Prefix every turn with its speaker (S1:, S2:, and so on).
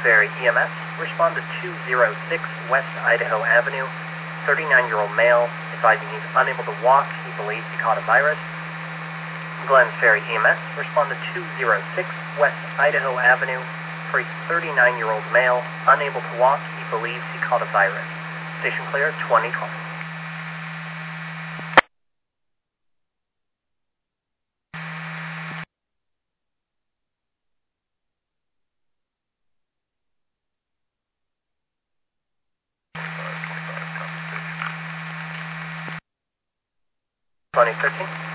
S1: Ferry EMS, respond to 206 West Idaho Avenue. 39-year-old male advising he's unable to walk. He believes he caught a virus. Glens Ferry EMS, respond to 206 West Idaho Avenue for a 39-year-old male unable to walk. He believes he caught a virus. Station clear, 2020. Twenty 13.